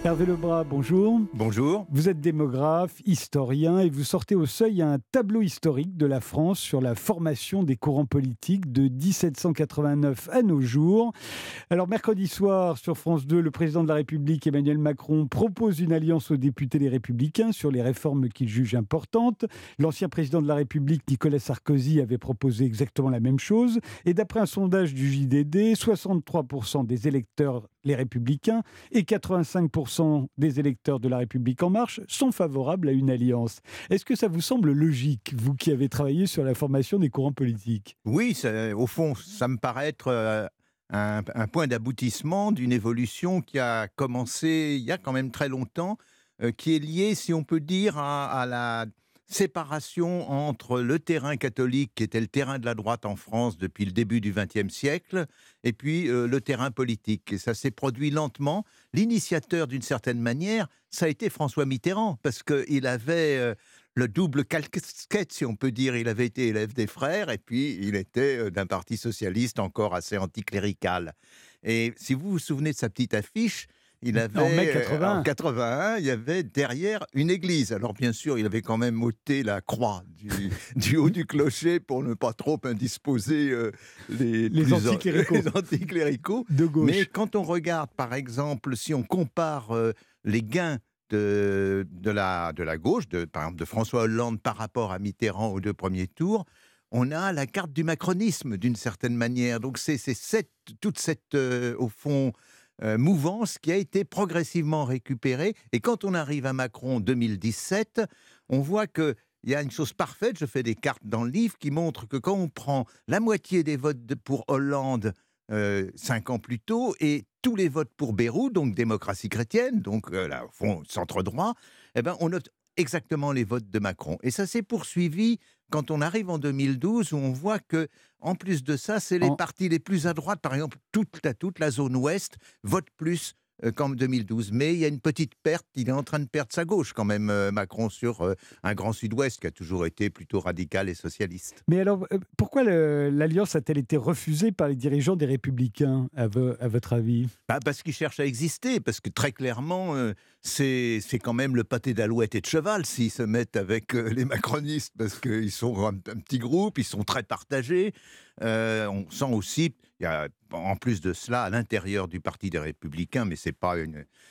Hervé Lebras, bonjour. Bonjour. Vous êtes démographe, historien et vous sortez au Seuil un tableau historique de la France sur la formation des courants politiques de 1789 à nos jours. Alors mercredi soir sur France 2, le président de la République Emmanuel Macron propose une alliance aux députés Les Républicains sur les réformes qu'il juge importantes. L'ancien président de la République Nicolas Sarkozy avait proposé exactement la même chose. Et d'après un sondage du JDD, 63% des électeurs Les Républicains et 85% des électeurs de La République En Marche sont favorables à une alliance. Est-ce que ça vous semble logique, vous qui avez travaillé sur la formation des courants politiques ? Oui, au fond, ça me paraît être un point d'aboutissement d'une évolution qui a commencé il y a quand même très longtemps, qui est liée, si on peut dire, à la séparation entre le terrain catholique, qui était le terrain de la droite en France depuis le début du XXe siècle, et puis le terrain politique. Et ça s'est produit lentement. L'initiateur, d'une certaine manière, ça a été François Mitterrand, parce qu'il avait le double casquette, si on peut dire. Il avait été élève des Frères, et puis il était d'un parti socialiste encore assez anticlérical. Et si vous vous souvenez de sa petite affiche, il avait, En mai 81. en 81, il y avait derrière une église. Alors bien sûr, il avait quand même ôté la croix du haut du clocher pour ne pas trop indisposer Les anticléricaux. les anticléricaux. De gauche. Mais quand on regarde, par exemple, si on compare les gains de la gauche, par exemple de François Hollande par rapport à Mitterrand aux deux premiers tours, on a la carte du macronisme d'une certaine manière. Donc c'est toute cette, au fond, mouvance qui a été progressivement récupérée. Et quand on arrive à Macron 2017, on voit qu'il y a une chose parfaite. Je fais des cartes dans le livre qui montrent que quand on prend la moitié des votes pour Hollande 5 ans plus tôt et tous les votes pour Bayrou, donc démocratie chrétienne, donc là, au fond, centre-droit, eh ben, on note exactement les votes de Macron. Et ça s'est poursuivi quand on arrive en 2012, où on voit que, en plus de ça, c'est les partis les plus à droite, par exemple, toute la zone ouest vote plus qu'en 2012. Mais il y a une petite perte, il est en train de perdre sa gauche quand même, Macron, sur un grand sud-ouest qui a toujours été plutôt radical et socialiste. Mais alors, pourquoi l'alliance a-t-elle été refusée par les dirigeants des Républicains, à votre avis ? Parce qu'ils cherchent à exister, parce que très clairement, c'est quand même le pâté d'alouette et de cheval s'ils se mettent avec les macronistes, parce qu'ils sont un petit groupe, ils sont très partagés. On sent aussi, il y a, en plus de cela, à l'intérieur du Parti des Républicains, mais ce n'est pas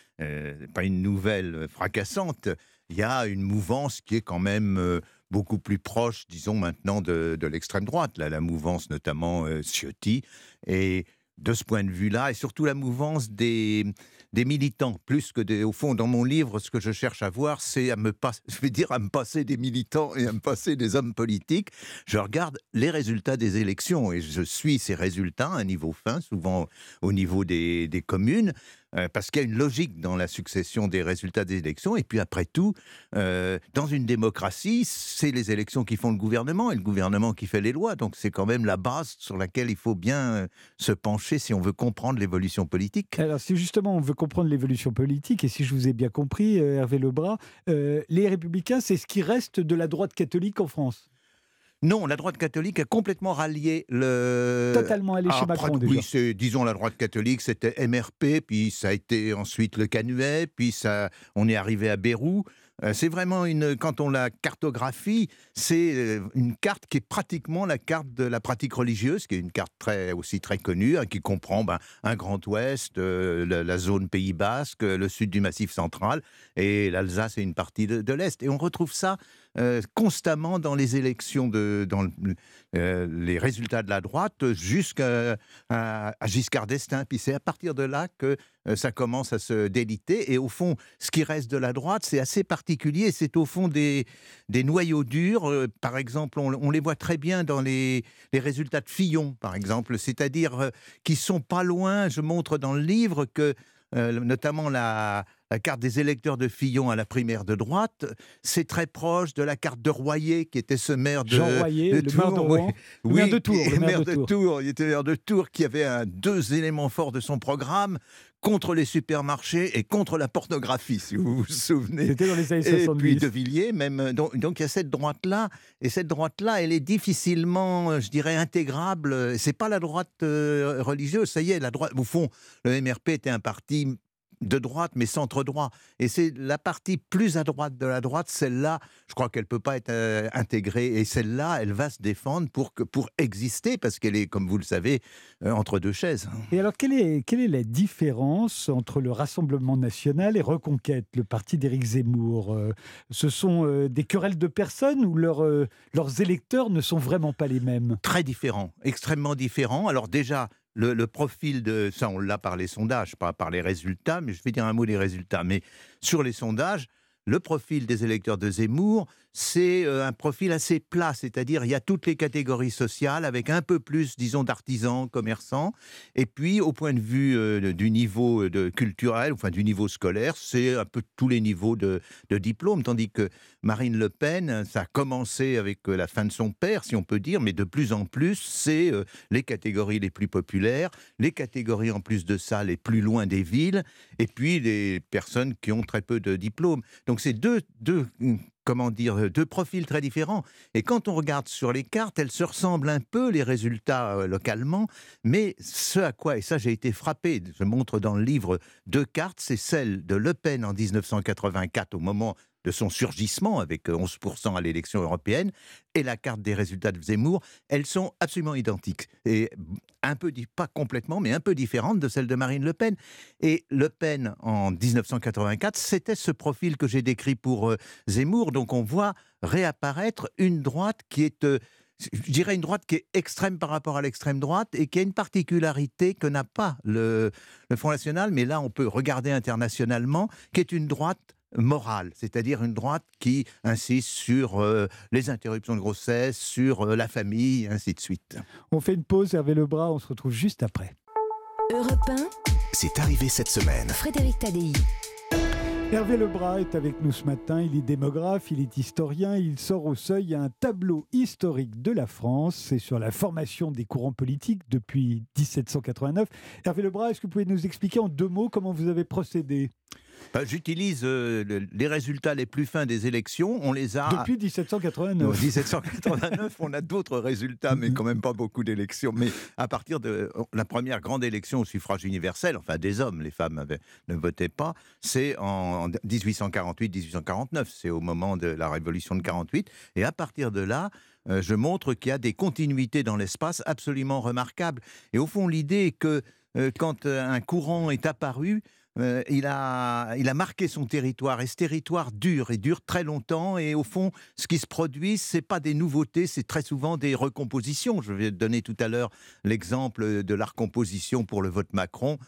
une nouvelle fracassante, il y a une mouvance qui est quand même beaucoup plus proche, disons maintenant, de l'extrême droite, là, la mouvance notamment Ciotti, et de ce point de vue-là, et surtout la mouvance des militants, plus que au fond, dans mon livre, ce que je cherche à voir, c'est à me passer des militants et à me passer des hommes politiques. Je regarde les résultats des élections et je suis ces résultats à un niveau fin, souvent au niveau des communes, parce qu'il y a une logique dans la succession des résultats des élections. Et puis après tout, dans une démocratie, c'est les élections qui font le gouvernement et le gouvernement qui fait les lois. Donc c'est quand même la base sur laquelle il faut bien se pencher si on veut comprendre l'évolution politique. Alors si justement on veut comprendre l'évolution politique, et si je vous ai bien compris, Hervé Lebras, les Républicains, c'est ce qui reste de la droite catholique en France ? Non, la droite catholique a complètement rallié Totalement allé chez Macron, déjà. Oui, disons la droite catholique, c'était MRP, puis ça a été ensuite le Canuet, puis on est arrivé à Bayrou. C'est vraiment quand on la cartographie, c'est une carte qui est pratiquement la carte de la pratique religieuse, qui est une carte aussi très connue, qui comprend un Grand Ouest, la zone Pays Basque, le sud du Massif central, et l'Alsace et une partie de l'Est. Et on retrouve ça constamment dans les élections, dans les résultats de la droite, jusqu'à Giscard d'Estaing. Puis c'est à partir de là que ça commence à se déliter. Et au fond, ce qui reste de la droite, c'est assez particulier. C'est au fond des noyaux durs. Par exemple, on les voit très bien dans les résultats de Fillon, par exemple. C'est-à-dire qui sont pas loin. Je montre dans le livre que notamment la carte des électeurs de Fillon à la primaire de droite, c'est très proche de la carte de Royer, qui était ce maire de Jean Royer, le maire de Rouen. Oui, maire de Tours. Le maire de Tours. Il était maire de Tours, qui avait deux éléments forts de son programme: contre les supermarchés et contre la pornographie, si vous vous souvenez. C'était dans les années 70. Et puis De Villiers, même. Donc il y a cette droite-là, et cette droite-là, elle est difficilement, je dirais, intégrable. C'est pas la droite religieuse, ça y est, la droite. Au fond, le MRP était un parti de droite, mais centre-droit. Et c'est la partie plus à droite de la droite, celle-là, je crois qu'elle ne peut pas être intégrée. Et celle-là, elle va se défendre pour exister, parce qu'elle est, comme vous le savez, entre deux chaises. Et alors, quelle est la différence entre le Rassemblement national et Reconquête, le parti d'Éric Zemmour? Ce sont des querelles de personnes ou leurs électeurs ne sont vraiment pas les mêmes? Très différents, extrêmement différents. Alors déjà, le profil de... Ça, on l'a par les sondages, pas par les résultats, mais je vais dire un mot des résultats. Mais sur les sondages, le profil des électeurs de Zemmour, c'est un profil assez plat, c'est-à-dire il y a toutes les catégories sociales, avec un peu plus, disons, d'artisans, commerçants, et puis au point de vue du niveau culturel, enfin du niveau scolaire, c'est un peu tous les niveaux de diplôme, tandis que Marine Le Pen, ça a commencé avec la fin de son père, si on peut dire, mais de plus en plus, c'est les catégories les plus populaires, les catégories en plus de ça, les plus loin des villes, et puis les personnes qui ont très peu de diplômes. Donc c'est deux profils très différents. Et quand on regarde sur les cartes, elles se ressemblent un peu, les résultats localement, mais ce à quoi, et ça j'ai été frappé, je montre dans le livre deux cartes, c'est celle de Le Pen en 1984, au moment de son surgissement, avec 11% à l'élection européenne, et la carte des résultats de Zemmour, elles sont absolument identiques. Et un peu, pas complètement, mais un peu différentes de celles de Marine Le Pen. Et Le Pen, en 1984, c'était ce profil que j'ai décrit pour Zemmour. Donc on voit réapparaître une droite qui est... je dirais une droite qui est extrême par rapport à l'extrême droite et qui a une particularité que n'a pas le Front National, mais là on peut regarder internationalement, qui est une droite morale, c'est-à-dire une droite qui insiste sur les interruptions de grossesse, sur la famille, et ainsi de suite. On fait une pause, Hervé Lebras, on se retrouve juste après. Europe 1, C'est arrivé cette semaine. Frédéric Tadei. Hervé Lebras est avec nous ce matin, il est démographe, il est historien, il sort au seuil un tableau historique de la France, c'est sur la formation des courants politiques depuis 1789. Hervé Lebras, est-ce que vous pouvez nous expliquer en deux mots comment vous avez procédé ? J'utilise les résultats les plus fins des élections. On les a... Depuis 1789. Non, 1789, on a d'autres résultats, mais quand même pas beaucoup d'élections. Mais à partir de la première grande élection au suffrage universel, enfin des hommes, les femmes ne votaient pas, c'est en 1848-1849. C'est au moment de la révolution de 48. Et à partir de là, je montre qu'il y a des continuités dans l'espace absolument remarquables. Et au fond, l'idée est que quand un courant est apparu, il a marqué son territoire, et ce territoire dure très longtemps, et au fond, ce qui se produit, c'est pas des nouveautés, c'est très souvent des recompositions. Je vais donner tout à l'heure l'exemple de la recomposition pour le vote Macron,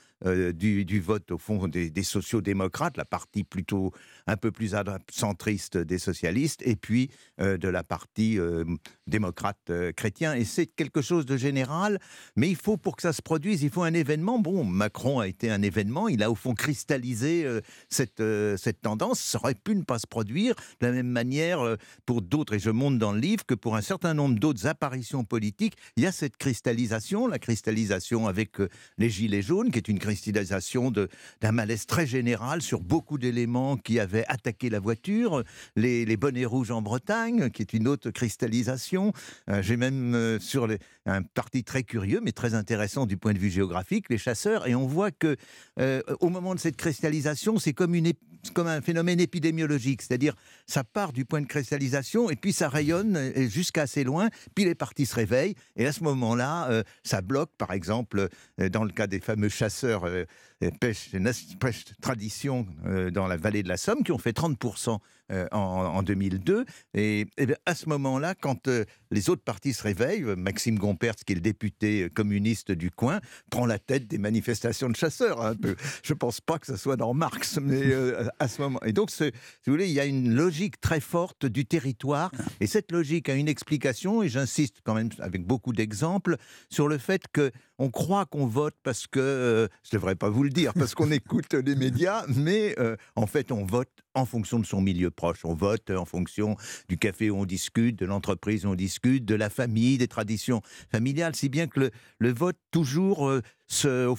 du vote, au fond, des sociaux-démocrates, la partie plutôt un peu plus centriste des socialistes, et puis de la partie démocrate chrétien. Et c'est quelque chose de général, mais pour que ça se produise, il faut un événement. Bon, Macron a été un événement, il a au fond cristallisé cette tendance. Ça aurait pu ne pas se produire de la même manière pour d'autres, et je montre dans le livre que pour un certain nombre d'autres apparitions politiques, il y a cette cristallisation, la cristallisation avec les Gilets jaunes, qui est une cristallisation d'un malaise très général sur beaucoup d'éléments qui avaient attaqué la voiture, les bonnets rouges en Bretagne, qui est une autre cristallisation. J'ai même sur un parti très curieux, mais très intéressant du point de vue géographique, les chasseurs, et on voit que au moment de cette cristallisation, c'est comme un phénomène épidémiologique, c'est-à-dire ça part du point de cristallisation et puis ça rayonne jusqu'à assez loin, puis les partis se réveillent, et à ce moment-là, ça bloque, par exemple, dans le cas des fameux chasseurs pêche tradition dans la vallée de la Somme, qui ont fait 30% en 2002. Et bien, à ce moment-là, quand les autres partis se réveillent, Maxime Gompertz, qui est le député communiste du coin, prend la tête des manifestations de chasseurs. Un peu. Je ne pense pas que ce soit dans Marx, mais à ce moment. Et donc, si vous voulez, il y a une logique très forte du territoire, et cette logique a une explication, et j'insiste quand même avec beaucoup d'exemples, sur le fait qu'on croit qu'on vote parce que, je ne devrais pas vous le dire, parce qu'on écoute les médias, mais en fait, on vote en fonction de son milieu proche. On vote en fonction du café où on discute, de l'entreprise où on discute, de la famille, des traditions familiales, si bien que le vote toujours, au fond,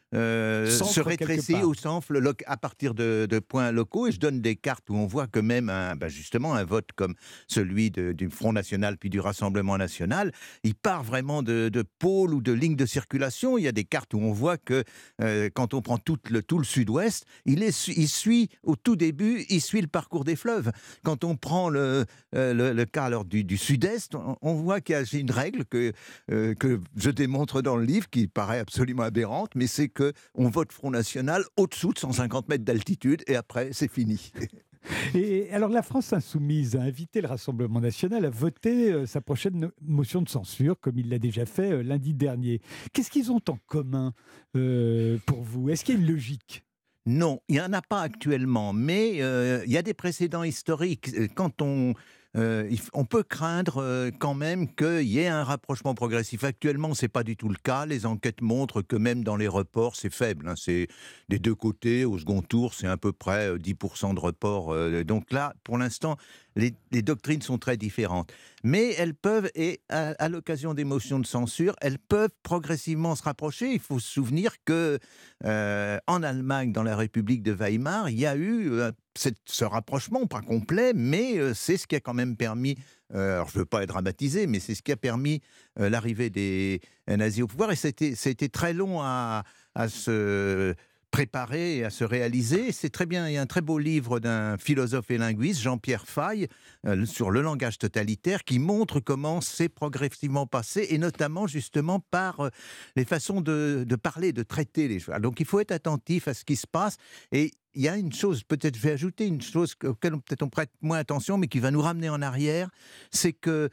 se rétrécir ou s'enfle à partir de points locaux. Et je donne des cartes où on voit que même justement un vote comme celui du Front National puis du Rassemblement National, il part vraiment de pôles ou de lignes de circulation. Il y a des cartes où on voit que quand on prend tout le sud-ouest, il suit au tout début, il suit le parcours des fleuves. Quand on prend le cas alors du sud-est, on voit qu'il y a une règle que je démontre dans le livre, qui paraît absolument aberrante, mais c'est qu'on vote Front National au-dessous de 150 mètres d'altitude, et après, c'est fini. Et alors, la France insoumise a invité le Rassemblement national à voter sa prochaine motion de censure, comme il l'a déjà fait lundi dernier. Qu'est-ce qu'ils ont en commun pour vous? Est-ce qu'il y a une logique? Non, il n'y en a pas actuellement, mais il y a des précédents historiques. Quand on peut craindre quand même qu'il y ait un rapprochement progressif. Actuellement, ce n'est pas du tout le cas. Les enquêtes montrent que même dans les reports, c'est faible. C'est des deux côtés. Au second tour, c'est à peu près 10% de report. Donc là, pour l'instant, les doctrines sont très différentes. Mais elles peuvent, et à l'occasion des motions de censure, elles peuvent progressivement se rapprocher. Il faut se souvenir que en Allemagne, dans la République de Weimar, il y a eu ce rapprochement, pas complet, mais c'est ce qui a quand même permis, alors je ne veux pas être dramatisé, mais c'est ce qui a permis l'arrivée des nazis au pouvoir. Et c'était très long à se préparer et à se réaliser. C'est très bien, il y a un très beau livre d'un philosophe et linguiste, Jean-Pierre Faye, sur le langage totalitaire, qui montre comment c'est progressivement passé, et notamment justement par les façons de parler, de traiter les choses. Donc il faut être attentif à ce qui se passe. Et il y a une chose, peut-être je vais ajouter une chose auquel peut-être on prête moins attention, mais qui va nous ramener en arrière, c'est que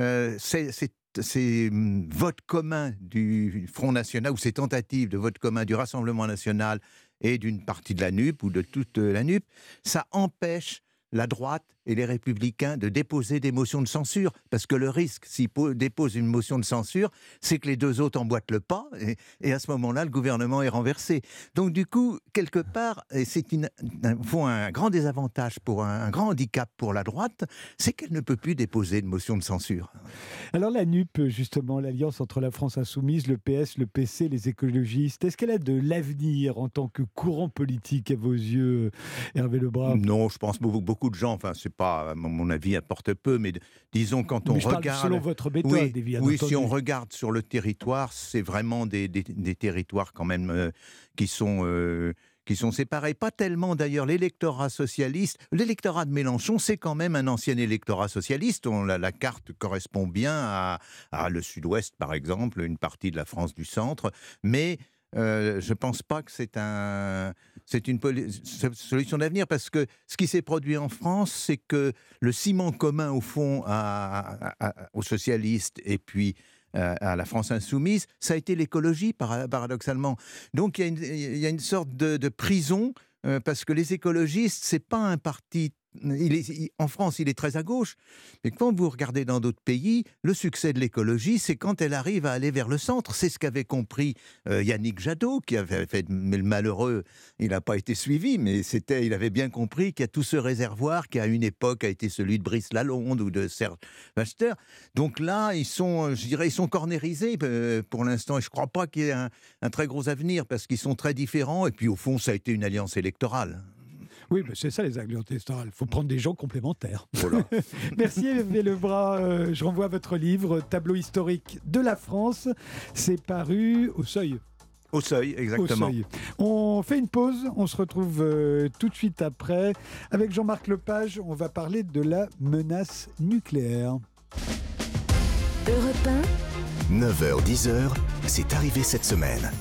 ces votes communs du Front National, ou ces tentatives de vote commun du Rassemblement National et d'une partie de la NUP, ou de toute la NUP, ça empêche la droite et les Républicains de déposer des motions de censure. Parce que le risque, s'ils déposent une motion de censure, c'est que les deux autres emboîtent le pas, et à ce moment-là, le gouvernement est renversé. Donc du coup, quelque part, c'est un grand désavantage, un grand handicap pour la droite, c'est qu'elle ne peut plus déposer de motion de censure. Alors la NUP, justement, l'alliance entre la France insoumise, le PS, le PC, les écologistes, est-ce qu'elle a de l'avenir en tant que courant politique à vos yeux, Hervé Lebras? Non, je pense beaucoup de gens, enfin c'est pas, à mon avis, apporte peu, mais disons quand on regarde... Selon votre méthode, évidemment. Oui, si on regarde sur le territoire, c'est vraiment des territoires quand même qui sont séparés. Pas tellement d'ailleurs l'électorat socialiste. L'électorat de Mélenchon, c'est quand même un ancien électorat socialiste. La carte correspond bien à le sud-ouest, par exemple, une partie de la France du centre, mais... je ne pense pas que c'est une solution d'avenir, parce que ce qui s'est produit en France, c'est que le ciment commun, au fond, aux socialistes et puis à la France insoumise, ça a été l'écologie, paradoxalement. Donc il y a une sorte de prison, parce que les écologistes, c'est pas un parti... en France, il est très à gauche. Mais quand vous regardez dans d'autres pays, le succès de l'écologie, c'est quand elle arrive à aller vers le centre. C'est ce qu'avait compris Yannick Jadot, qui avait fait... Mais le malheureux, il n'a pas été suivi, mais il avait bien compris qu'il y a tout ce réservoir qui, à une époque, a été celui de Brice Lalonde ou de Serge Wachter. Donc là, ils sont cornérisés pour l'instant. Et je ne crois pas qu'il y ait un très gros avenir, parce qu'ils sont très différents. Et puis, au fond, ça a été une alliance électorale. Oui, mais c'est ça les alliances électorales. Il faut prendre des gens complémentaires. Voilà. Merci Hervé Lebras. Je renvoie à votre livre, Tableau historique de la France. C'est paru au Seuil. Au Seuil, exactement. Au Seuil. On fait une pause. On se retrouve tout de suite après. Avec Jean-Marc Lepage, on va parler de la menace nucléaire. Europe 1. 9h-10h, c'est arrivé cette semaine.